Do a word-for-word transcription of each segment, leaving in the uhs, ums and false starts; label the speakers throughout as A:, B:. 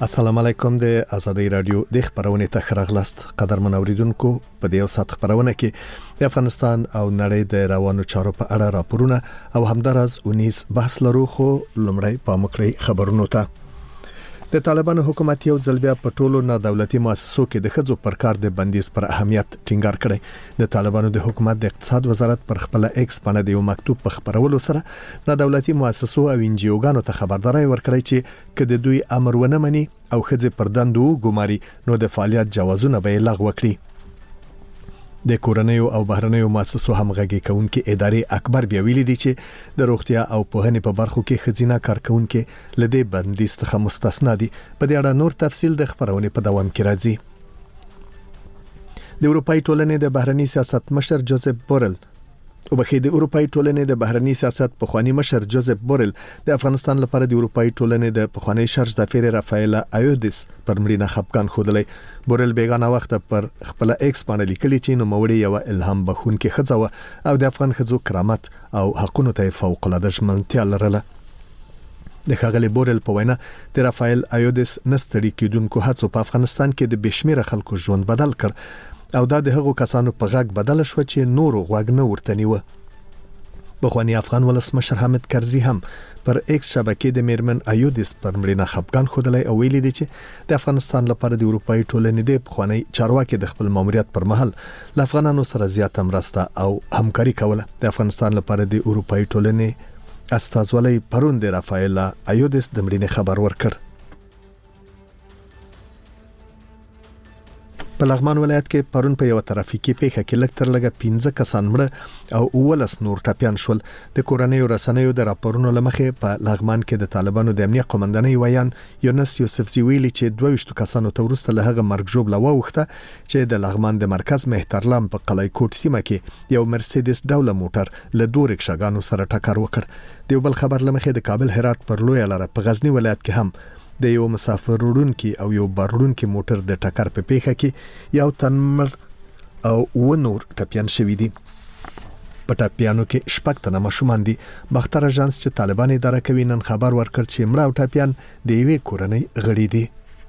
A: السلام علیکم د آزادۍ رادیو د خبرونه ته خراغلاست قدرمن اوریدونکو په دې وسات خبرونه کې د افغانستان او نړۍ د روانو چارو په اړه راپورونه او همدارس اونیس بحث لرو خو لمړی په مکړی خبرونو ته د طالبانو حکومت یو ځل بیا په ټولو نه دولتي مؤسسو کې د خځو پر کار د بندیز پر اهمیت ټینګار کړی د طالبانو د حکومت د اقتصاد وزارت پر خپل ایکس باندې د یو مکتوب په خبرولو سره نه دولتي مؤسسو او انجیوګانو ته خبرداري ورکړی چې کله د دوی امر ونه مني او خځې پر دندو ګماري نو د فعالیت جوازونه به لغوه کړي د کورنیو او بهرنیو مؤسسو همغږي کوونکې ادارې اکبر بیا ویلي دي چې د روغتیا او پوهنې په برخو کې خزینه کارکونکو لدې بندیز څخه مستثنا دي په دې اړه نور تفصیل د خبرونه په دوام کې راځي د اروپای ټولنې د بهرنی سیاست مشر جوزف بورل او بخې د اروپای ټولنې د بهرنی سیاست په خواني مشر جوزف بورل د افغانستان لپاره د اروپای ټولنې د پخوانی شرج د فیر رافایل ایودیس پر مړینه خپګان خوده بورل بیگانه وخت پر خپل ایکس باندې لیکلی چې نو موړي یو الهام بخونکې خځه او د افغان خځو کرامت او حقوقو ته فوق العاده ژمنتیا لرله د خغلی بورل په وینا د رافایل ایودیس نستړي کېدونکو هڅو په افغانستان کې د بشمیره خلکو ژوند بدل کړ او دا د هغو کسانو په غږ بدل شو چې نورو غوږ نه ورته نیو بخوانی افغان ولسمشر حامد کرزي هم پر ایکس شبکې د میرمن ایودیس پر مړینه خپګان خوده او ویلي دي چې د افغانستان لپاره د اروپای ټولنې د بخوانی چارواکي د خپل ماموریت پر مهال ل افغانانو سره زیاته مرسته او همکاري کوله د افغانستان لپاره د اروپای ټولنې استازولۍ پرون د رافایل ایودیس د مړینې خبر ورکړ په لغمان ولایت کې پرون په یو ترافیکي پیښه کې لکتر لګه پنځه کسان مړه او اولس نور ټپيان شول د کورنیو رسنیو د راپورونو لمخې په لغمان کې د طالبانو د امنیت قومندانۍ ویان یونس یوسفزی ویلي چې دوه ویشت کسانو ته ورسته له هغه مرګ جوړ لوخته چې د لغمان د مرکز مهترلام په قلعه کوټ سیمه کې یو مرسيډیس ډوله موټر له دوه رکشاګانو سره ټکر وکړ د بل خبر لمخې د کابل هرات پر لوی لاره په غزنی ولایت کې هم د یو مسافر وړونکي او یو بارونکي موټر د ټکر په پیښه کې یو تن مړ او و نور ټپيان شوی دي په ټپيانو کې شپږ تنه ماشومان دي بختر اژانس چې طالبان اداره کوي نن خبر ورکړ چې مړه او ټپيان د یوې کورنۍ غړي دي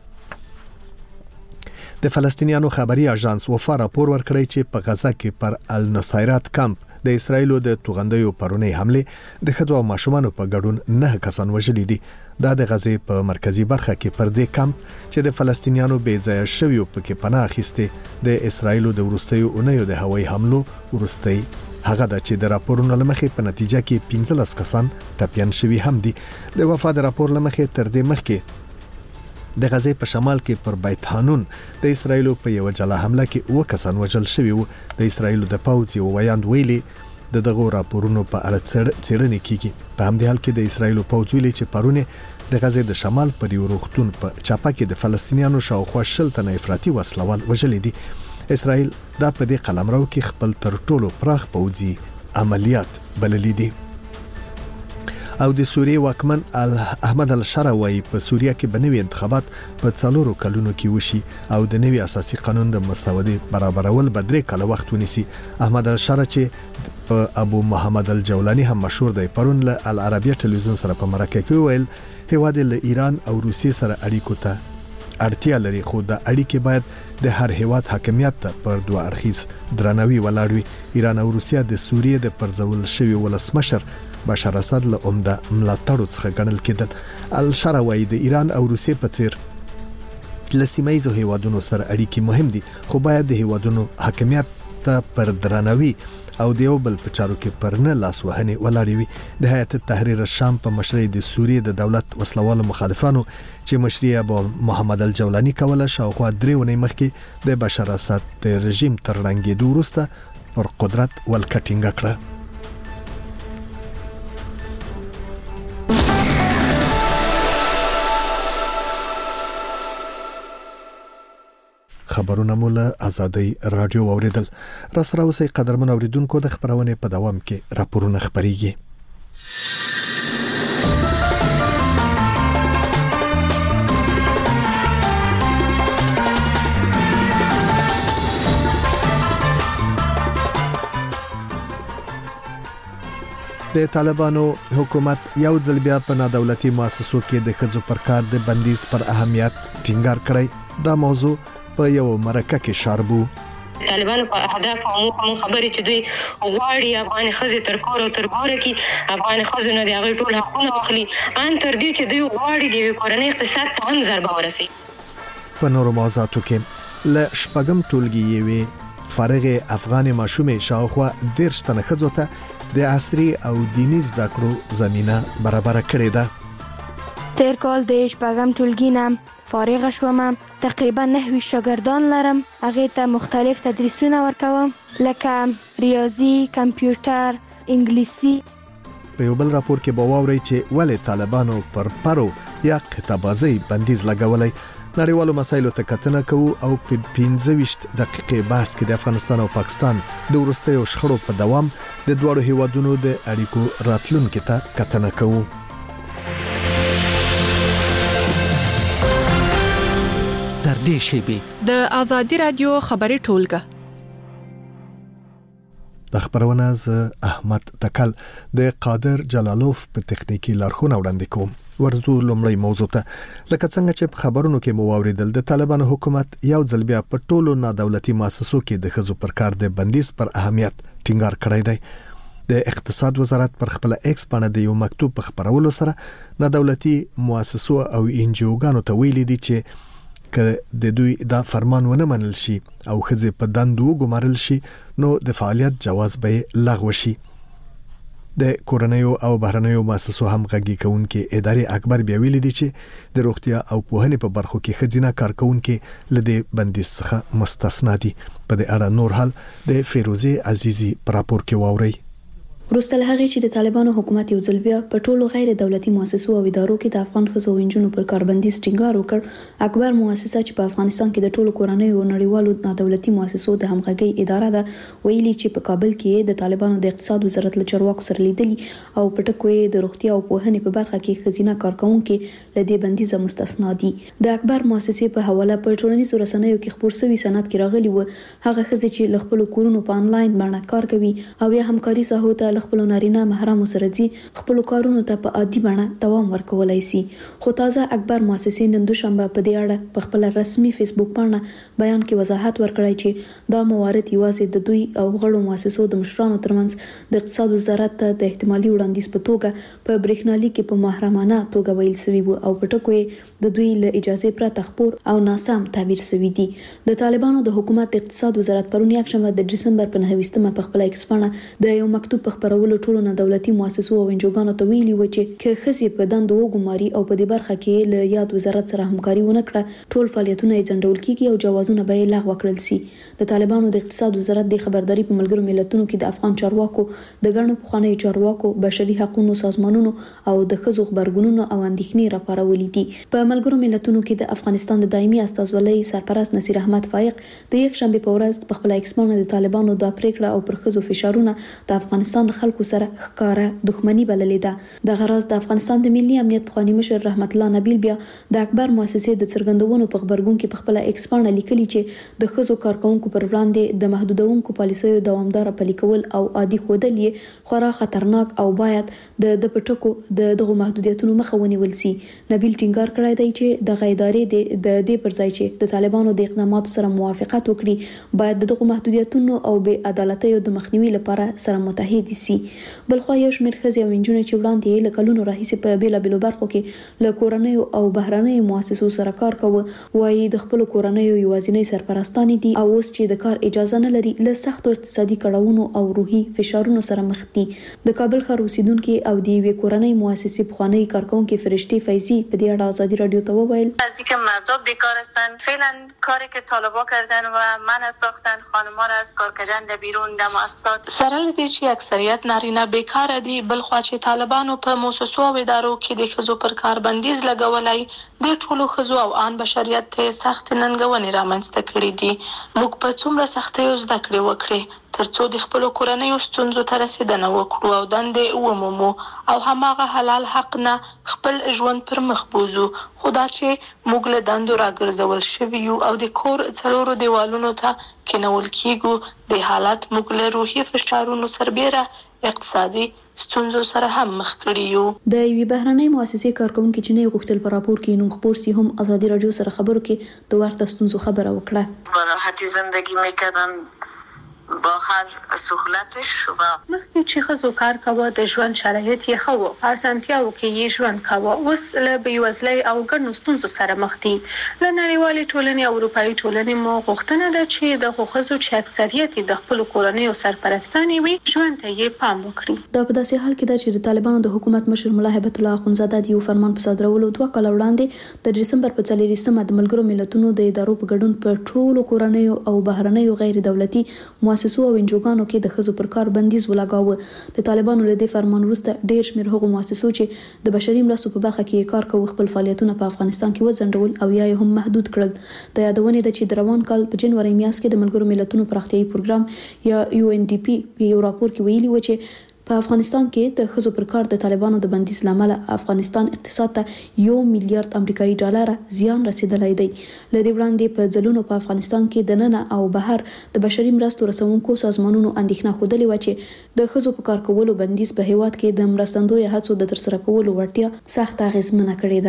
A: د فلسطینیانو خبري اژانس وفا راپور ورکړی چې په غزه کې پر النصيرات کمپ د اسرایلو د توغندیو پرونی حمله د خځو او ماشومانو په ګډون نه کسان وژلي دي دا د غزې په مرکزی برخه کې پر دې کمپ چې د فلسطینیانو بې ځای شویو پکې پناه اخیسته د اسرایلو د ورستیو اونیو د هوایي حملو ورستی هغه د چې د راپورونو لمخې په نتیجه کې پنځلس کسان ټپيان شوي هم دي د وفا د راپور لمخې تر دې مخکې د غزې په شمال کې پر بیت حانون د اسرایلو په یو جلا حمله کې و کسان وژل شوي وو د اسرایلو د پوځ یو ویاند ویلي د دغه راپورونو په اړه څېړنې کیږي په همدې حال کې د اسرایلو پوځ ویلي چې پرونه د غزې د شمال پر یو روغتون په چاپه کې د فلسطینیانو شاوخوا شل تنه افراطي وسلوال وژل دي اسرایل دا په دې قلمرو کې خپل تر ټولو پراخ پوځي عملیات بللي دي او د سوریې واکمن احمد الشراوی په سوریه کې بنوي انتخابات په څلورو کلونو کې وشي او د نوي اساسي قانون د مساوي برابرول بدرې کله وخت ونیسي احمد الشرا چې په ابو محمد الجولانی هم مشهور دی پرون له العربیه ټلویزیون سره په مرکه کې ویل هیواد له ایران او روسیې سره اړیکو ته اړتیا لري خو د اړیکې باید د هر هیواد حاکمیت ته پر دوه اړخیز درناوی ولاړ وي ایران او روسیه د سوریې د پرځول شوی ولسمشر بشار اسد له عمده ملاتړو څخه ګڼل کېدل الشراوی د ایران او روسیې په څیر لسیمایزو هیوادونو سره اړیکې مهم دي خو باید د هیوادونو حاکمیت ته پر درناوی او د یو بل په چارو کې پر نه لاس وهنې ولاړې وي د هیئت تحریر الشام په مشرۍ د سوریې د دولت وسلوالو مخالفانو چې مشري ابو محمد الجولانی کوله شاوخوا درې ونې مخکې د بشار اسد د رژیم تر رنګېدو وروسته پر قدرت ولکټینګ کړه خبرونه مول آزادۍ رادیو اوریدل را سره اوسې قدرمن اوریدونکو د خبرونه په دوام کې راپورونه خبريږي د طالبانو حکومت یو ځل بیا په نادولتي مؤسسو کې د ښځو پر کار د بندیز پر اهمیت ټینګار کړی. دا موضوع په یو مرکه کې شاربو.
B: طالبانو په اهداف او موخه خبرې چې دوی غواړي افغان ښځې تر کور او تر باره کې افغان ښځو نه د هغوی ټول حقونه واخلي، ان تر دې چې دوی غواړي د یوې کورنۍ اقتصاد ته هم ضربه ورسوي.
A: په نورو موضوعاتو کې له شپږم ټولګي یوې فارغې افغانې ماشومې شاوخوا دېرش تنه ښځو ته د عصري او دیني زده کړو زمینه برابره کړې ده.
C: تیر کال د شپږم ټولګي نه فارغ شوم، تقریبا نهوي شاګردان لرم. هغه ته مختلف تدریسونه ورکوم لکه ریاضي، کمپیوټر، انګلیسي.
A: په یو بل راپور کې به واورئ چې ولې طالبانو پر پرو یا قطبازي بندیز لګولای. نړیوالو مسایلو ته کتنه کوو او په پنځه ویشت دقیقې بحث کې د افغانستان او پاکستان د وروستیو شخړو په دوام د دوړو هیوادونو د اړیکو راتلونکو ته کتنه کوو.
D: تر دې شیبې
E: د آزادي رادیو خبري ټولګه.
A: د خبرونه ز احمد تکل د قادر جلالوف په تخنیکی لارښوونه وړاندې کوم. ورزو لومړی موضوع ته لکه څنګه چې په خبرونو کې مو واوریدل د طالبانو حکومت یو ځل بیا په ټولو نادولتي مؤسسو کې د ښځو پر کار د بندیز پر اهمیت ټینګار کړی دی. د اقتصاد وزارت پر خپل ایکس باندې د یو مکتوب په خبرولو سره نادولتي مؤسسو او ان جی اوګانو ته ویلي دي چې که د دوی دا فرمان ونه منل شي او ښځې په دندو ګمارل شي نو د فعالیت جواز به لغوه شي. د کورنیو او بهرنیو مؤسسو همغږي کوونکي ادارې اکبر بیا ویلي دي چې د روغتیا او پوهنې په برخو کې ښځینه کارکونکي لدې بندیز څخه مستثنا دي. په دې اړه نور حال د فیروزي عزیزي پر راپور کې واوري.
F: وروسته له هغې چې د طالبانو حکومت یو ځل بیا په ټولو غیر دولتي مؤسسو او ادارو کې د افغان ښځو او نجونو پر کار بندیز ټینګار وکړ، اکبر مؤسسه چې په افغانستان کې د ټولو کورنیو او نړیوالو نادولتي مؤسسو د همغږۍ اداره ده، ویلي چې په کابل کې د طالبانو د اقتصاد وزارت له چارواکو سره لیدلي او په ټکو یې د روغتیا او پوهنې په برخه کې ښځینه کارکونکي له دې بندیزه مستثنا دي. د اکبر مؤسسې په حواله په ټولنیزو رسنیو کې خپور شوی سند کې راغلی و هغه ښځې چې له خپل کورونو په انلاین باندې کار کوي او یا همکاري ساحو ته له خپل نارینه محرم سره ځي خپل کارونو ته په عادي بڼه دوام ورکولای شي. خو تازه اکبر مؤسسې نن دوشنبه په دې اړه په خپل رسمي فیسبوک باندې بیان کې وضاحت ورکړی چې دا موارد یوازې د دوی او غړو مؤسسو د مشرانو ترمنځ د اقتصاد وزارت ته د احتمالي وړاندیز په توګه په برېښنالیک کې په محرمانه توګه ویل شوی وو او په ټکو یې د دوی له اجازه پرته خپور او ناسم تعبیر شوی دی. د طالبانو د حکومت د اقتصاد وزارت پرون یکشنبه د دسمبر په نهه په خپل ایکس باندې د یو مکتوب په خبرولو ټولو دولتي مؤسسو او انجوګانو ته ویلي و چې که ښځې په دندو وګماري او په دې برخه کې له یاد وزارت سره همکاري ونه کړه ټول فعالیتونه یې ځنډول کیږي او جوازونه به یې لغوه کړل شي. د طالبانو د اقتصاد وزارت د خبرداري په ملګرو ملتونو کې د افغان چارواکو د ګڼو پخوانیو چارواکو بشري حقوقو سازمانونو او د ښځو خبرګونونو او اندېښنې راپارولې دي. په ملګرو ملتونو کې د افغانستان د دایمي استازولۍ سرپرست نصیر احمد فائق د یک شنبه په ورځ په خپل ایکس باندې د طالبانو د پریکړه او پر ښځو فشارونه د افغانستان د خلکو سره ښکارا دښمنی بللې ده. د غراز د افغانستان د ملي امنیت پخوانی مشر رحمت الله نبیل بیا د اکبر مؤسسې د څرګندونو په خبرګون کې په خپل ایکس باندې لیکلي چې د ښځو کارکونکو پر وړاندې د محدودونکو پالیسیو دوامدار پلي کول او عادي ښودل یې خورا خطرناک او باید د د پټکو د دغه محدودیتونو مخه ونیول شي. نبیل ټینګار کړی دی چې د غیدارې د دې پر ځای چې د طالبانو د اقداماتو سره موافقت وکړي باید دغه محدودیتونو او بې عدالتیو د مخنیوي لپاره سره متحد شي. بلخو یو شمېر ښځې او نجونې چې وړاندې له کلونو راهیسې په بیلابېلو برخو کې له کورنیو او بهرنیو مؤسسو سره کار کوه وایي د خپلو کورنیو یوازینۍ سرپرستانې دي او اوس چې د کار اجازه نه لري له سختو اقتصادي کړاوونو او روحي فشارونو سره مخ دي. د کابل ښار اوسیدونکي او د یوې کورنۍ مؤسسې پخوانۍ کارکونکې فرشتې فیضي په دې اړه آزادی رادیو ته وویل
G: از اینکه مردا بیکار هستن فعلا کاری که طالبا کردن و من ساختن خانم‌ها را از کار کردن در بیرون در مؤسسات
H: سره لدی چې اکثریت نارینه بیکار دي بل خو چې طالبانو په مؤسسو او ادارو کې د ښځو پر کار بندیز لګولای د ټولو ښځو او ان بشریت ته سخت ننګونې رامنځته کړې دي. موږ په څومره سختیو زده کړې وکړې ترڅو د خپل کورنۍ ستونزو ته رسیدنه وکړو او دندې ومومو او هماغه حلال حق نه خپل ژوند پر مخ بوزو. خدا چې موږ له دندو راګرځول شوي یو او د کور څلورو دیوالونو ته کېنول کېږو، د حالت موږ له روحي فشارونو سربیره اقتصادي ستونزو سره هم مخ کړي یو.
F: د یوې بهرنۍ مؤسسې کارکونکي چې نه غوښتل په راپور کې نوم خپور سي هم ازادي رادیو سره خبرو کې د ورته ستونزو خبره وکړه.
G: راحتی زندگی میکردن با هر سهولتش و
E: مخکې چې ښځو کار کاوه د ژوند شرایط یې ښه وو، اسانتیاو کې یې ژوند کاوه. اوس له بېوزلۍ او ګڼو ستونزو سره مخ دي. له نړیوالې ټولنې او اروپایي ټولنې مو غوښتنه ده چې دغو ښځو چې اکثریت یې د خپلو کورنیو سرپرستانې وي ژوند ته یې پام وکړي.
F: دا په داسې حال کې ده چې د طالبانو د حکومت مشر ملا هیبت الله اخونزاده د یو فرمان په صادرولو دوه کاله وړاندې د دسمبر په څلېرویشتمه د ملګرو ملتونو د ادارو په ګډون په ټولو کورنیو او بهرنیو غیر دولتي مؤسسو او انجوګانو کې د ښځو پر کار بندیز ولګاوه. د طالبانو له دې فرمان وروسته ډېر شمېر هغو مؤسسو چې د بشري مرستو په برخه کې کار کوي خپل فعالیتونه په افغانستان کې وځنډول او یا هم محدود کړل. د یادونې ده چې د روان کال په جنوري میاشت کې د ملګرو ملتونو پراختیایي پروګرام یا یو ان ډي پی په یو راپور کې ویلي و چې په افغانستان کې د ښځو پر کار د طالبانو د بندیز لامل افغانستان اقتصاد ته یو میلیارډ امریکایي ډالر زیان رسیدلی دی. ل دې وړاندې په ځلونو په افغانستان کې د ننه او بهر د بشري مرستو رسونکو سازمانونو اندېښنه ښودلې و چې د ښځو په کار کولو بندیز په هیواد کې د مرستندوی هڅو د ترسره کولو وړتیا سخت اغیزمنه کړې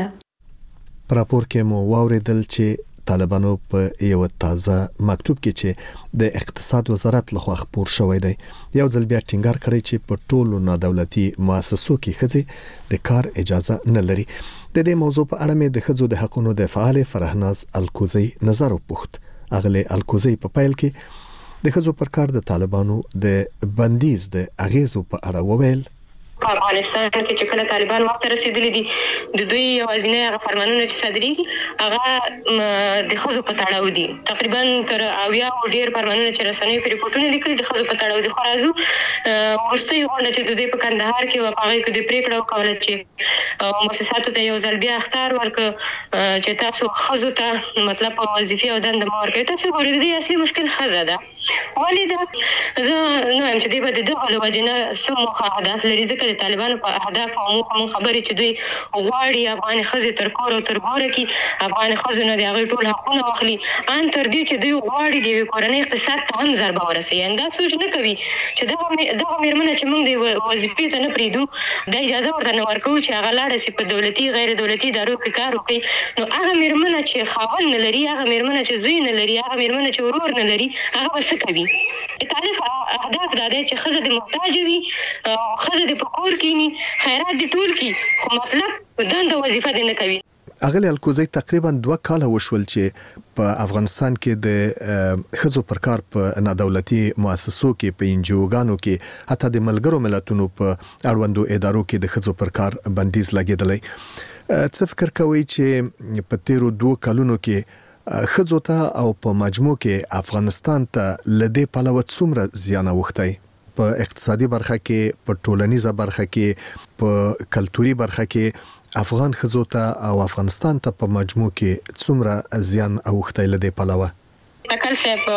F: ده.
A: په راپور کې مو واوریدل چې طالبانو په یو تازه مکتوب کې چې د اقتصاد وزارت لخوا خپور شوی دی یو ځل بیا ټینګار کړی چې په ټولو نادولتي مؤسسو کې ښځې د کار اجازه نه لري. د دې موضوع په اړه مې د ښځو د حقوقو د فعال فرهناز الکوزی نظر وپوښت. اغله الکوزی په پیل کې د ښځو پر کار د طالبانو د بندیز د اغیزو په اړه وویل.
B: په افغانستان کې چې کله طالبان وخت رسیدلی دي د دوی یوازینی هغه فرمانونه چې صادرېږي هغه د ښځو په تړاو دي. تقریبا تر اویا او ډېر فرمانونه چې رسنیو په ریپورټونو لیکلي د ښځو په تړاو دي. خو راځو وروستۍ غونډه چې د دوی په کندهار کې وه په هغې کې دوی پرېکړه وکوله چې مؤسساتو ته یو ځل بیا اخطار ورکړه چې تاسو ښځو ته مطلب په وظیفې او دنده مه ورکوئ. تاسو ګورئ د دې اصلي مشکل ښځه ده. ولې ده زه نه وایم چې دوی به د دغه له وجې نه څه موخه اهداف لري، ځکه د طالبانو په اهداف او موخه مونږ خبرې چې دوی غواړي افغاني ښځې تر کور او تر ګوره کړي، افغاني ښځو نه د هغوی ټول حقونه واخلي، ان تر دې چې دوی غواړي د یوې کورنۍ اقتصاد ته هم ضربه ورسوي. یعنې دا سوچ نه کوي چې دغه دغه مېرمنه چې موږ د وظیفې ته نه پرېږدو دا اجازه ورته نه ورکوو چې هغه لاړه شي په دولتي غیر دولتي ادارو کې کار وکړي. نو هغه مېرمنه چې خاوند نه لري، هغه مېرمنه چې زوی نه لري، هغه مېرمنه چې ورور نه لري، هغه به څه کوي؟ تعریف اهداف دا دی چې ښځه د محتاج وي، ښځه د په کور کینی، خیرات د ټول کی، خو مطلب دنده وظیفه دې نه کوي.
A: اغلی الکوزی تقریبا دوه کاله وشول چې په افغانستان کې د ښځو پر کار په نادولتي مؤسسو کې په انجوګانو کې حتی د ملګرو ملتونو په اړوندو ادارو کې د ښځو پر کار بندیز لګیدلی. څه فکر کوئ چې په تیرو دوه کلونو کې ښځو ته او په مجموع کې افغانستان ته لدې پلوه څومره زیان اوښتی؟ په اقتصادي برخه کې، په ټولنیزه برخه کې، په کلتوري برخه کې افغان ښځو ته او افغانستان ته په مجموع کې څومره زیان اوښتی لدې پلوه؟
B: تکل صاحب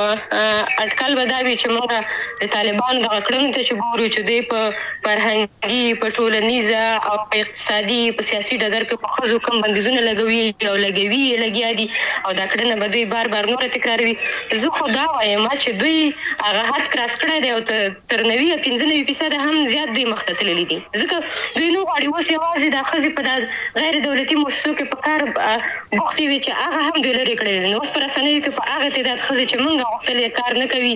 B: اټکل به دا وي چې موږ د طالبانو دغه کړنو ته چې ګورو چې دوی په فرهنګي، په ټولنیزه او په اقتصادي، په سیاسي ډګر کې په ښځو کوم بندیزونه لګوي او لګوي یې لګیا دي او دا کړنه به دوی بار بار نوره تکراروي. زه خو دا وایم چې دوی هغه حد کراس کړی دی او تر نوي یا پنځه نوي فیصده هم زیات دوی مخته تللي دي. ځکه دوی نه غواړي اوس یوازې دا ښځې په دا غیر دولتي مؤسسو کې په کار بوختې وي چې هغه هم دوی لرې کړی دي. نو اوس په رسنیو کې په هغه تعداد ښځې چې موږ غوښتل کار نه کوي،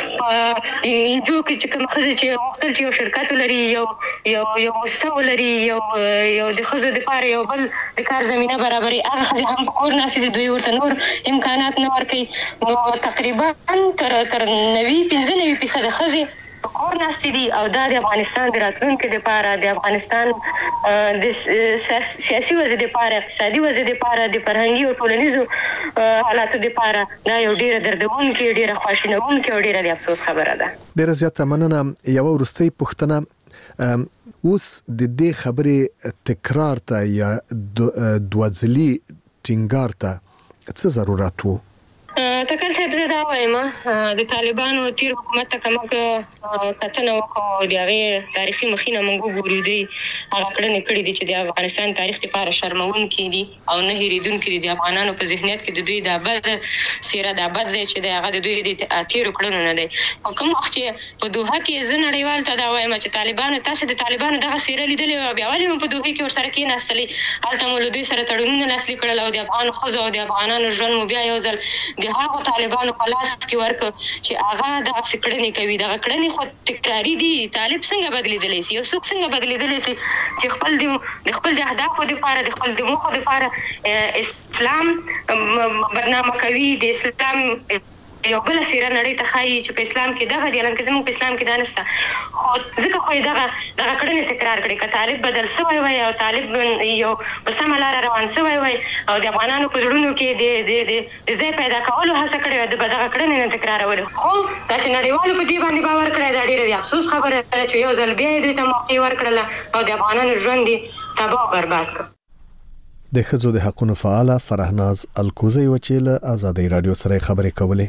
B: په انجو کې چې کوم ښځې چې غوښتل چې یو شرکت ولري، یو یو یو مؤسسه ولري، یو یو د ښځو دپاره یو بل د کار زمینه برابري، هغه ښځې هم په کور ناستې دي، دوی ورته نور امکانات نه ورکوي. نو تقریبا تر تر نوي پنځه نوي فیصده ښځې په کور ناستې دي او دا د افغانستان د راتلونکي دپاره، د افغانستان د سیاسي وضع دپاره، اقتصادي وضع دپاره، د فرهنګي او ټولنیزو حالاتو دپاره دا یو ډېره دردونکې، ډېره خواشینونکې او ډېره د افسوس خبره ده.
A: ډېره زیاته مننه. یوه وروستۍ پوښتنه، اوس د دې خبرې تکرار ته یا دوه ځلي ټینګار ته څه ضرورت و؟
B: تکل صاحب زه دا وایم د طالبانو تیر حکومت ته کومه کتنه وکړو د هغې تاریخي مخینه موږ وګورو دوی هغه کړنې کړي دي چې د افغانستان تاریخ لپاره شرموونکي دي او نه هېرېدونکي دي د افغانانو په ذهنیت کې د دوی دا بد څېره دا بد ځای چې دی هغه د دوی د تېرو کړنو نه دی په کوم وخت چې په دوحه کې زه نړیوال ته دا وایم چې طالبانو تاسو د طالبانو دغه څېره لیدلې وه بیا ولې مو په دوحې کې ورسره کېناستلې هلته مو له دوی سره تړونونه لاسلیک کړل او د افغانو ښځو او د افغانانو ژوند مو بیا یو ځل د هغو طالبانو په لاس کې ورکړ چې هغه دغسې کړنې کوي دغه کړنې خو تکراري دي طالب څنګه بدلېدلی شي یو څوک څنګه بدلېدلی شي چې خپل د خپل د اهدافو دپاره د خپل د موخو دپاره اسلام بدنامه کوي د اسلام یو بله څېره نړۍ ته ښایي چې په اسلام کې دغه دی لکه زموږ په اسلام کې دا نشته خو ځکه خو یې دغه دغه کړنې تکرار کړي که طالب بدل شوی وای او طالب یو په سمه لاره روان شوی وای او د افغانانو په زړونو کې د د د ځای پیدا کولو هڅه کړې وای د دغه کړنې نه تکرارولې خو دا چې نړیوالو په دې باندې باور کړی دا ډېره د افسوس خبره ده چې یو ځل بیا یې دوی ته موقع ورکړله او د افغانانو ژوند یې تباه او برباد کړ.
A: د ښځو د حقونو فعاله فرهناز الکوزی و چې له آزادۍ رادیو سره خبرې کولې.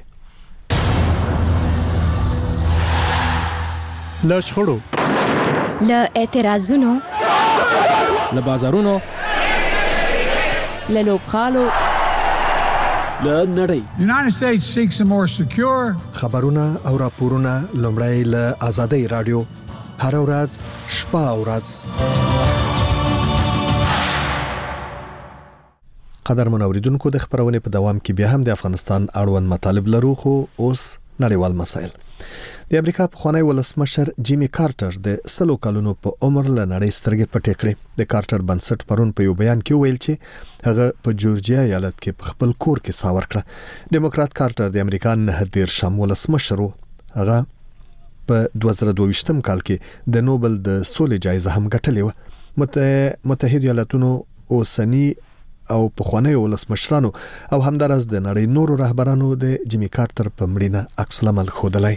I: له شخړو
J: له اعتراضونو
D: له بازارونو
J: له لوبخالو
I: له نړۍ
K: United States seeks a more secure
A: خبرونه او راپورونه لومړی له آزادۍ رادیو هر ورځ شپه او ورځ. قدرمن اوریدونکو د خبرونې په دوام کې بیا هم د افغانستان اړوند مطالب لرو خو اوس نړیوال مسایل. د امریکا پخوانی ولسمشر جیمی کارټر د سلو کلونو په عمر له نړۍ سترګې پټې کړې. د کارټر بنسټ پرون په یو بیان کې ویل چې هغه په جورجیا ایالت کې په خپل کور کې سا ورکړه. دیموکرات کارټر د امریکا نه دیرشم ولسمشر و. هغه په دوه زره دوه ویشتم کال کې د نوبل د سولې جایزه هم ګټلې و. متحده ایالاتونو اوسنی او پخوانی ولسمشرانو او همدارس د نړۍ نورو رهبرانو د جیمی کارټر په مړینه عکس العمل ښودلی.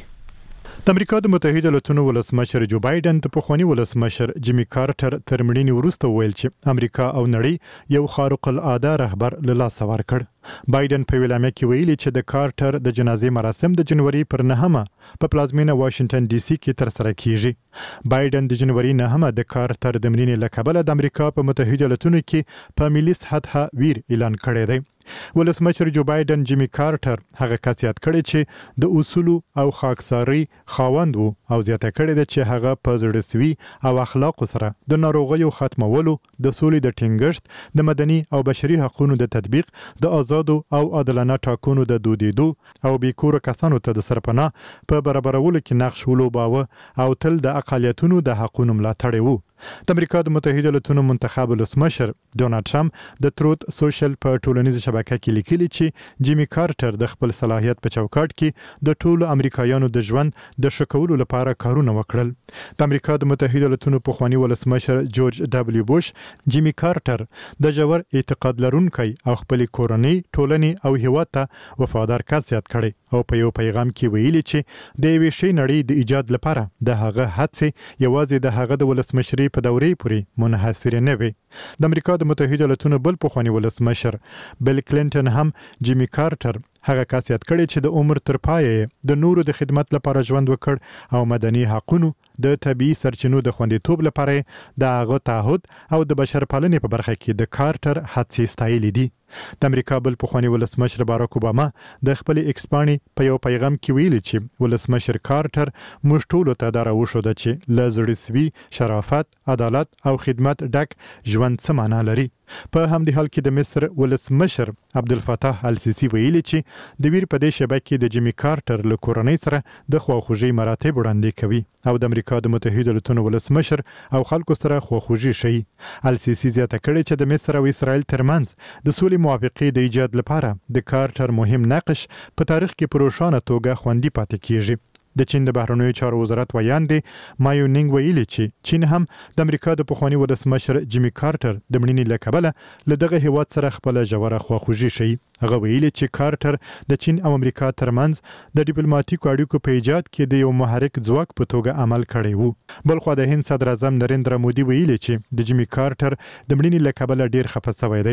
I: د امریکا د متحده ایالاتونو ولسمشر جو بایدن د پخوانی ولسمشر جیمی کارټر تر مړینې وروسته ویل چې امریکا او نړۍ یو خارق العاده رهبر له لاسه ورکړ. بایدن په ویلامه کې ویلي چې د کارټر د جنازې مراسم د جنوري پر نهمه په پلازمینه واشنگټن ډي سي کې تر سره کیږي. بایدن د جنوري نهمه د کارټر د مړینې له کبله د امریکا په متحده ایالاتونو کې په ملي سطحه ویر اعلان کړی دی. ولسمشر جو بایدن جیمی کارټر هغه کس یاد کړی چې د اصول او خاکساري خاوند وو او زیاته کړی دی چې هغه په زړسوي او اخلاق سره د ناروغیو ختمولو، د سولې د ټینګښت، د مدني او بشري حقوقو د تطبیق، د آزادو او عادلانه ټاکنو د دودیدو او بیکوره کسانو ته د سرپناه په برابرولو کې نقش ولوباوه او تل د اقالیتونو د حقوقو ملاتړ وو. د امریکا د متحده ایالاتونو منتخب ولسمشر ډونالد ټرمپ د تروت سوشل په ټولنیزه شبکه کې لیکلي چې جیمی کارټر د خپل صلاحیت په چوکاټ کې د ټولو امریکایانو د ژوند د ښه کولو لپاره کارونه وکړل. د امریکا د متحده ایالاتونو پخوانی ولسمشر جورج دبلیو بوش جیمی کارټر د ژور اعتقاد لرونکی او خپل کورنۍ، ټولنې او هیواد ته وفادار کس یاد کړي او په یو پیغام کې ویلي چې د یوې شی نړۍ د ایجاد لپاره د هغه هڅې یوازې د هغه د ولسمشرۍ په دورې پورې منحصر نه وي. د امریکا د متحده ایالاتونو بل پخوانی ولسمشر بیل کلینټن هم جیمی کارټر هغه کس یاد کړي چې د عمر تر پایه د نورو د خدمت لپاره ژوند وکړ او مدني حقوقو، د طبيعي سرچینو د خوندیتوب لپاره د هغه تعهد او د بشرپالنې په برخه کې د کارټر هڅې ستایلې دي. د امریکا بل پخوانی ولسمشر باراک اوباما د خپل ایکس پاڼې په یو پیغام کې ویلي چې ولسمشر کارټر موږ ټول ته دا راوښوده چې له زړسوي، شرافت، عدالت او خدمت ډک ژوند څه معنا لري. په همدې حال کې د مصر ولسمشر عبدالفتاح السیسی ویلي چې د ویر په دې شبکه کې د جیمی کارټر له کورنۍ سره د خواخوږي مراتب وړاندې کوي او د امریکا د متحده ایالاتونو ولسمشر او خلکو سره خواخوږي شي. السیسی زیاته کړې چې د مصر او اسرائیل ترمنځ د سولې موافقې د ایجاد لپاره د کارټر مهم نقش په تاریخ کې په روښانه توګه خوندي پاتې کیږي. د چین د بهرنیو چارو وزارت ویاندې مایو نینګ ویلي چې چین هم د امریکا د پخوانی ولسمشر جیمی کارټر د مړینې له کبله له دغه هیواد سره خپل ژوره خواخوږي شي. هغه ویلي چې کارټر د چین او امریکا ترمنځ د ډیپلوماټیکو اړیکو په ایجاد کې د یو محرک ځواک په توګه عمل کړی وو. بلخو د هند صدر اعظم نریندرا مودي ویلي چې د جیمی کارټر د مړینې له کبله ډیر خفه شوی دی.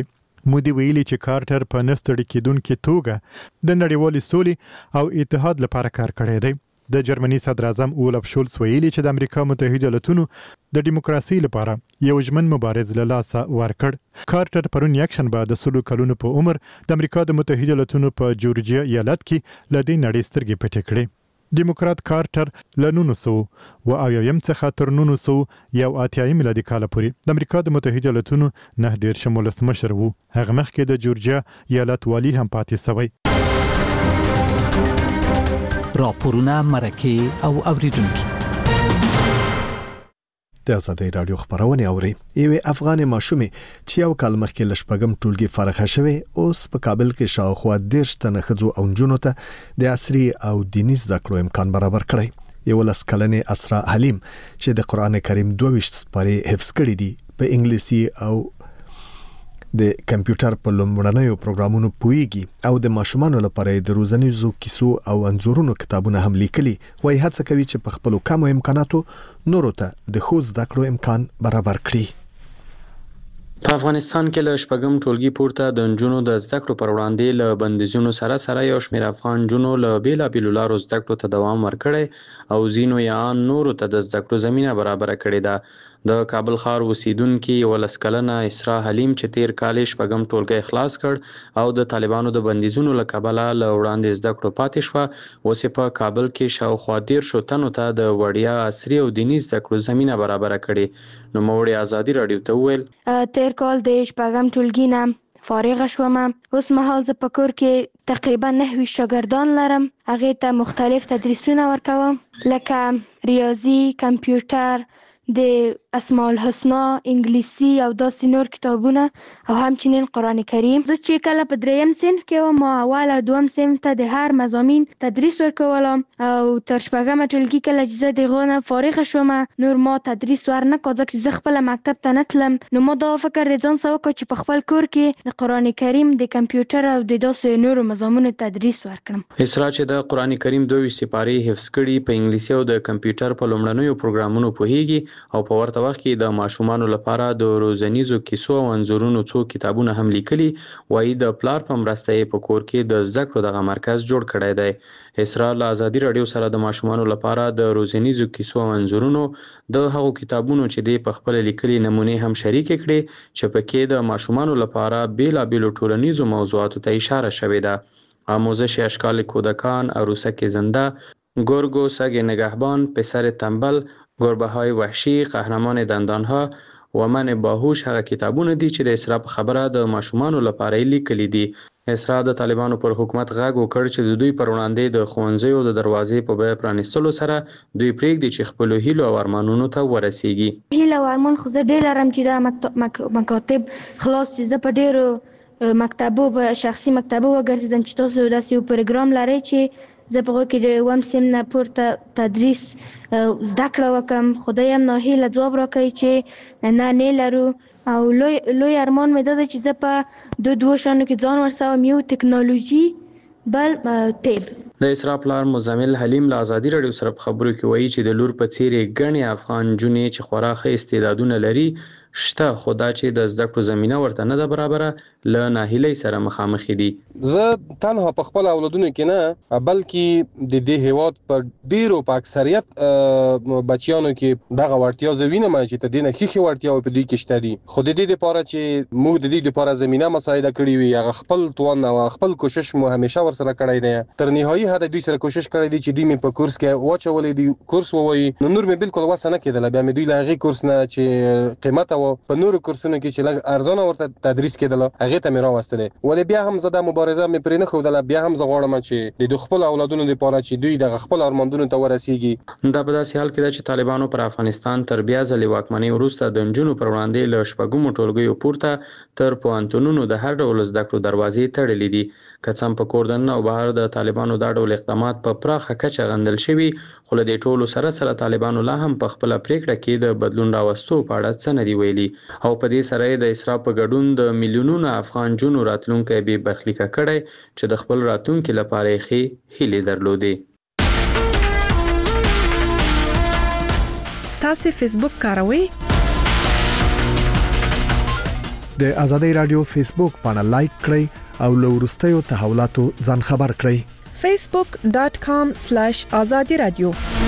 I: مودي ویلي چې کارټر په نستړي کېدونکې توګه د نړیوالې سولې او اتحاد لپاره کار کړی دی. د جرمني صدر اعظم اولف شولز ویلي چې د امریکا متحده ایالاتونو د دیموکراسي لپاره یو ژمن مبارز له لاسه ورکړ. کارټر پرون یکشنبه د سلو کلونو په عمر د امریکا د متحده ایالاتونو په جورجیا ایالت کې له دې نړۍ سترګې پټې کړې. دیموکرات کارټر له نولس سوه اوه اویایم څخه تر نولس سوه یو اتیا میلادي کال پورې د امریکا د متحده ایالاتونو نه دېرشم ولسمشر و. هغه مخکې د جورجیا ایالت والی هم پاتې شوی.
J: راپورونه، مرکې او اوریدونکي
A: د ازادي رادیو خبرونه اوري. یو افغان ماشومې چې یو کال مخکې لشپږم ټولګي فارغه شوه اوس په کابل کې شاوخوا دیرش تنه ښځو او نجونو ته د عصري او دیني زده کړو امکان برابر کړی. یو لس کلنې اسرا حلیم چې د قران کریم دوه ویشت سپارې حفظ کړي دي په انګلیسي او د کمپیوټر په لومړنیو پروګرامونو پویږي او د ماشومانو لپاره د روزنیزو کیسو او انځورونو کتابونه هم لیکلي. وایي هڅه کوي چې په خپل کمو امکاناتو نورو ته د خو زده کړو امکان برابر کړي.
L: په افغانستان کې له شپږم ټولګي پورته د نجونو د زده کړو پر وړاندې له بندیزونو سره سره یو شمېر افغان نجونو له بېلابېلو لارو زده کړو ته دوام ورکړی او ځینو یې نورو ته د زده کړو زمینه برابره کړې ده. د کابل ښار اوسیدونکي ولس کلنه اسرا حلیم چې تیر کال شپږم ټولګی خلاص کړ او د طالبانو د بندیزونو له کبله له وړاندې زده کړو پاتې شوه، اوس په کابل کې شاوخوا دیرشو تنو ته د وړیا عصري او دیني زده کړو زمینه برابره کړې. نوموړي ازادي رادیو ته وویل
C: تیر کال د شپږم ټولګي نه فارغ شوم. اوس مهال زه په کور کې تقریبا نهوي شاګردان لرم. هغه ته مختلف تدریسونه ورکوم لکه ریاضي، کمپیوټر، د اسماء الحسنا، انګلیسي او داسې نور کتابونه او همچنین قرآن کریم. زه چې کله په دریم صنف کې وم ما اول او دوم صنف ته د هر مضامین تدریس ورکولم او تر شپږمه ټولګي کله چې زه د هغو نه فارغه شوم نور ما تدریس ورنه کړ ځکه چې زه خپله مکتب ته نه تلم. نو ما دا فکر د ځان سره وکړ چې په خپل کور کې د قرآن کریم، د کمپیوټر او د داسې نورو مضامونو تدریس ورکړم.
L: اسرا چې د قرآن کریم دوه ویشت سپارې حفظ کړي په انګلیسي او د کمپیوټر په لومړنیو پروګرامونو پوهیږي او په ورته وخت کې د ماشومانو لپاره د روزنیزو کیسو او انځورونو څو کتابونه هم لیکلي. وایي د پلار په مرسته یې په کور کې د زده کړو دغه مرکز جوړ کړی دی. اسرا له ازادي رادیو سره د ماشومانو لپاره د روزنیزو کیسو او انځورونو د هغو کتابونو چې دی په خپل لیکلي نمونې هم شریک کړي چې پکې د ماشومانو لپاره بیلابیلو ټولنیزو موضوعاتو ته اشاره شوې ده. آموزش اشکال کودکان، عروسک زنده، گرگ و سگ نگهبان، پسر تنبل، گربه های وحشی، قهرمان دندانها و من باهوش هغه کتابونه دي چې د اسرا په خبره د ماشومانو لپاره لیکلي دي. اسرا د طالبانو پر حکومت غږ وکړ چې د دوی پر وړاندې د ښوونځیو د دروازې په بیه پرانیستلو سره دوی پرېږدي چې خپلو هیلو او ارمانونو ته ورسیږي.
C: هیله او ارمان خو زه ډېر لرم چې دا مکاتب خلاص چې زه په ډېرو مکتبو په شخصي مکتبو وګرځېدم چې تاسو داسې یو پروګرام لرئ چې زه په هغو کې د اووم صنف نه پورته تدریس زده کړه وکړم. خدای هم ناهیله ځواب راکوي چې نه نه لرو او لوی لوی ارمان مې دا دی چې زه په دو دوو شیانو کې ځان ورسوم، یو ټکنالوژي بل طب.
L: د اسرا پلار مزمل حلیم له ازادي رادیو سره په خبرو کې وایي چې د لور په څېرې ګڼې افغان نجونې چې خورا ښه استعدادونه لري شته، خو دا چې د زده کړو زمینه ورته نه ده برابره له ناهیلۍ سره مخامخ دي.
M: زه تنها په خپل اولادونو کې نه بلکې د دې هیواد په ډیرو په اکثریت بچیانو کې دغه وړتیا زه وینم چې ته دې نه ښې وړتیاوې په دوی کې شته دي، خو د دې لپاره چې موږ د دې لپاره زمینه مساعده کړې وي هغه خپل توان او خپل کوشش مو همیشه ورسره کړی دی. تر نهایي حد دوی سره کوشش کړی دی چې دوی مې په کورس کې واچولې دي کورس ووایي نو نور مې بالکل وسه نه کېدله. بیا مې دوی له هغې کورس نه چې قیمته په نورو کورسونو کې چې لږ ارزانه ورته تدریس کېدله هغې ته مې راوستلې. ولې بیا هم زه دا مبارزه مې پرې نه ښودله، بیا هم زه غواړم چې د خپل اولادونو لپاره چې دوی دغه خپل ارمانونو ته ورسیږي.
L: دا په داسې حال کې ده چې طالبانو پر افغانستان تر بیا ځلې واکمنۍ وروسته د نجونو پر وړاندې له شپږمو ټولګیو پورته تر پوهنتونونو د هر ډول زده کړو دروازې تړلې دي. که څه هم په کور دننه او بهر د طالبانو دا ډول اقدامات په پراخه کچه غندل شوي، خو له دې ټولو سره سره طالبانو لا هم په خپله پرېکړه کې د بدلون راوستو په اړه څه نه دي ویلي او په دې سره یې د اسرا په ګډون د میلیونونو افغان نجونو راتلونکی بې برخلیکه کړی چې د خپل راتلونکي لپاره یې ښې هیلې درلودې.
N: تاسو فیسبوک کاروئ؟
A: د آزادۍ رادیو فیسبوک باندې لایک کړئ او له وروستیو تحولاتو ځان خبر کړئ
N: facebook dot com slash azadi radio.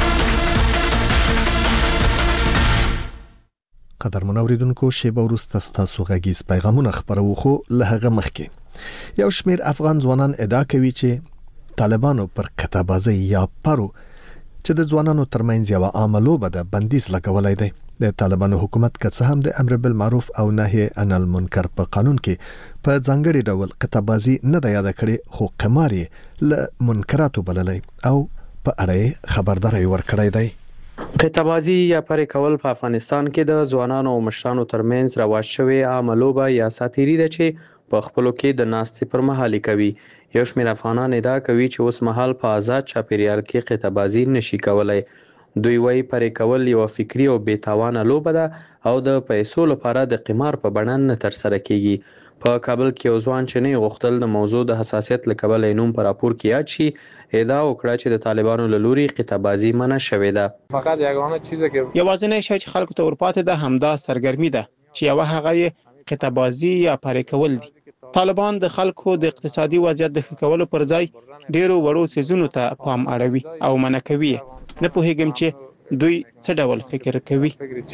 A: قدر منوریدونکو شیبه ورسته ستاسو غږیز پیغامونه خبرو خو له هغه مخکې یو شمیر افغان ځوانان ادعا کوي چې طالبانو پر کتابازي یا پرو چې د ځوانانو ترمنځ یو عاملو به د بندیز لګولای دی. د طالبانو حکومت که څه هم د امر بالمعروف او نهي عن المنکر په قانون کې په ځانګړي ډول کتابازي نه د یاد کړي خو قمار له منکراتو بللای او په اړه خبرداري ورکړی دی.
L: قطبازی یا پرې کول په افغانستان کې د ځوانانو او مشرانو ترمنځ رواج شوی عملوبه یا ساتيري ده چې په خپلو کې د ناستې پر مهال کوي. یو شمېر افغانان ادعا کوي چې اوس مهال په آزاد چاپیریال کې قطبازی نشي کولای. دوی وايي پرې کول یو فکری او بې تاوانه لوبه ده او د پیسو لپاره د قمار په بڼه نه تر سره کیږي. په کابل کې یو ځوان چې نه غوښتل د موضوع د حساسیت له کبله نوم پر راپور کې یاد شي ادعا وکړه چې د طالبانو له لوري قطبازي منع شوې ده.
O: فقط یگانه چیزی که یوازینی شی چې خلکو ته ورپاتې ده همدا سرګرمي ده چې یو هغه قطبازي یا پرې کول دي. طالبان د خلکو د اقتصادي وضعیت د ښه کولو پر ځای ډیرو وړو څیزونو ته پام اړوي او منع کوي. نه پوهیږم چې دوی څه ډول فکر کوي.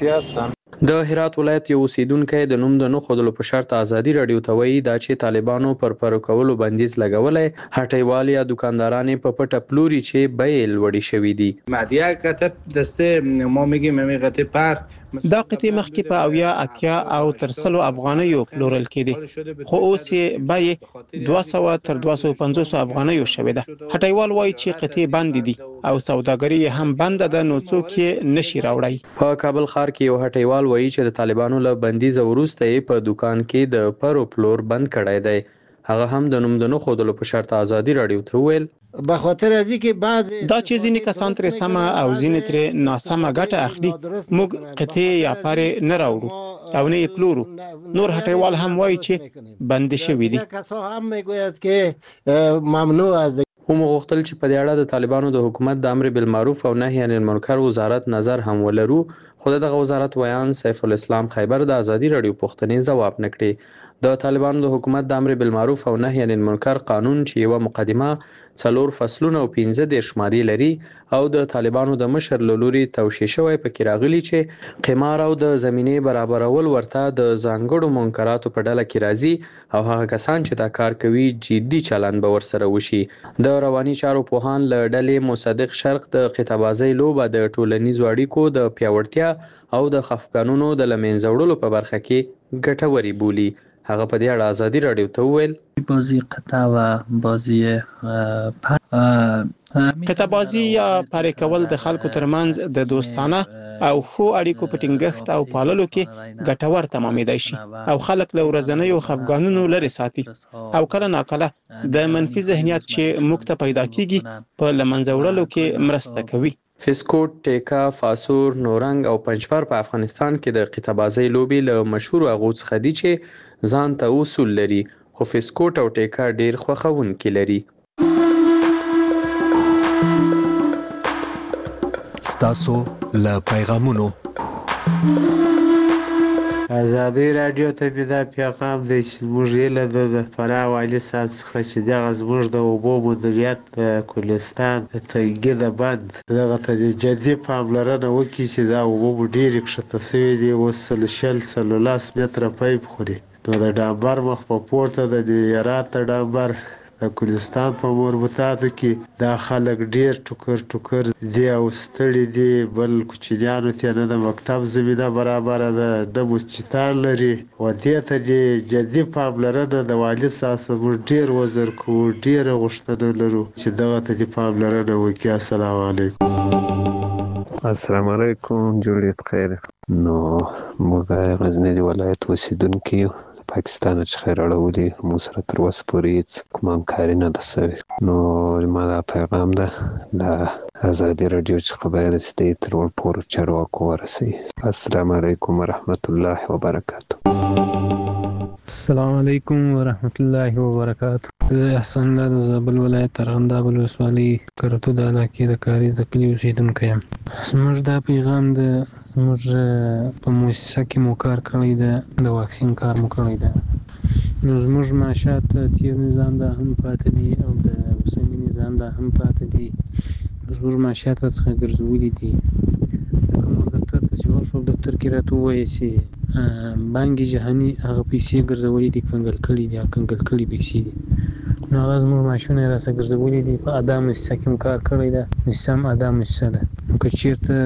L: د هرات ولایت یو اوسیدونکو د نوم د نه خودلو په شرط آزادي رادیو ته وایي دا چې طالبانو پر پر کولو بندیز لګولای هټیوال یا دکانداران په پټه پلوري چې بیل وړي شوې دي.
P: مادیه کتب دسته ما میگیم میگه پر
O: دا قطعی مخکې په اویا اتیا او تر سلو افغانیو پلورل کېدي خو اوس یې بیې دوه سوه تر دوه سوه پنځوس افغانیو شوې ده. هټیوال وایي چې قطعی بند دي او سوداګري هم بند ده نو څوک یې نشي راوړی.
L: په کابل ښار کې یو هټیوال وایي چې د طالبانو له بندیز وروسته یې په دکان کې د پرو پلور بند کړی دی. هغه هم د نوم د نه خودلو په شرط آزادي رادیو ته ویل
P: به خاطر از اینکه بعض
O: دا چې ځینې کسان ترې سمه او ځینې ترې ناسمه ګټه اخلي موږ قطعی یا پرې نه راوړو او نه یې پلورو. نور هټیوال هم وایي چې بند شوي دي.
P: هم میگوید که ممنوع از
L: هم غوښتل چې په دې اړه د طالبانو د حکومت د امر بالمعروف او نهي عن المنکر وزارت نظر هم ولرو خو دغه وزارت ویان سیف الاسلام خیبر د آزادي رادیو پوښتنې ځواب نکړي. د طالبانو د حکومت د امر بالمعروف او نهي عن المنکر قانون چې یو مقدمه څلور فصلونه او پنځه دېرش مادې لري او د طالبانو د مشر له لوري توشیح شوی پکې راغلي چې قمار او د زمینې برابرول ورته د ځانګړو منکراتو په ډله کې راځي او هغه کسان چې دا کار کوي جدي چلند به ورسره وشي. د رواني چارو پوهان له ډلې مصدق شرق د قطبازۍ لوبه د ټولنیزو اړیکو د پیاوړتیا او د خفګانونو د له منځه وړلو په برخه کې ګټورې بولي. هغه په دې اړه آزادي رادیو ته وویل
Q: بازی قطع و بازی
O: قطبازي یا پرې کول د خلکو ترمنځ د دوستانه او خو اړیکو په ټینګښت او پاللو کې ګټور تمامېدای شي او خلک له ورځنیو خفګانونو لرې ساتي او کله ناکله د منفي ذهنیت چې موږ ته پیدا کیږي په له منځه وړلو کې مرسته کوي.
L: فسکوټ، ټیکا، فاسور، نورنګ او پنجپر په افغانستان کې د قطبازۍ لوبې له مشهور هغو څخه دي چې ځان ته اصول لري خو فسکوټ او ټیکا ډیر خوښونکي لري.
A: ستاسو له پیغامونو
R: آزادی رادیو ته به دا پیغام دی چې زموږ هیله ده د فراه والي صاحب څخه چې دغه زموږ د اوبو مدیریت د کلستان د تنګي د بند دغه ته جدي پاملرنه وکړي چې دا اوبه مو ډېرې کښته سوي دي. اوس څلور شل څلور لس متره پیپ خوري نو د ډامبر مخ په پورته د هرات د ډامبر د کلستان په مربوطاتو کې دا خلک ډیر ټوکر ټوکر دی او ستړي دي. بل کوچنیانو ته نه د مکتب زمینه برابر ده نه مسجدان لري و دې ته دی جدي پاملرنه د والي صاحب ډیر وزر کو ډیر غوښتنه لرو چې دغه ته دی پاملرنه وکړي. السلام علیکم.
S: السلام علیکم. جوړې بخیر. نو موږ غزنی ولایت اوسیدونکي یو پاکستان څخه راړولې مو سره تر اوسه پورې هیڅ کوم همکاري نه ده سوې. نو زما دا پیغام ده د ازادي راډیو څخه باید چې دی تر ټولو چارواکو ورسوي. السلام علیکم ورحمت الله وبرکاته.
T: السلام علیکم ورحمت الله وبرکاته. زه احسان الله د زابل ولایت ارغنداب ولسوالۍ کرتو د علاقې د کاریز د کلي اوسېدونکی یم. زموږ دا پیغام د زموږ په مؤسسه کې مو کار کړی ده، د واکسین کار مو کړی ده. نو زموږ معاشات تیر نظام دا هم پاتې دي او د اوسني نظام دا هم پاتې دي. زموږ معاشات څخه ګرځولي دي. لکه موږ دفتر ته چې ورشو، دفتر کې راته ووایي چې بانک جهاني هغه پیسې ګرځولي دي، کنګل کړي دي، کنګل کړي پیسې دي. نو هغه زموږ معاشونه یې راسره ګرځولي دي. په ادا مؤسسه کې هم کار کړی ده، مؤسسه هم ادا مؤسسه ده. نو که چېرته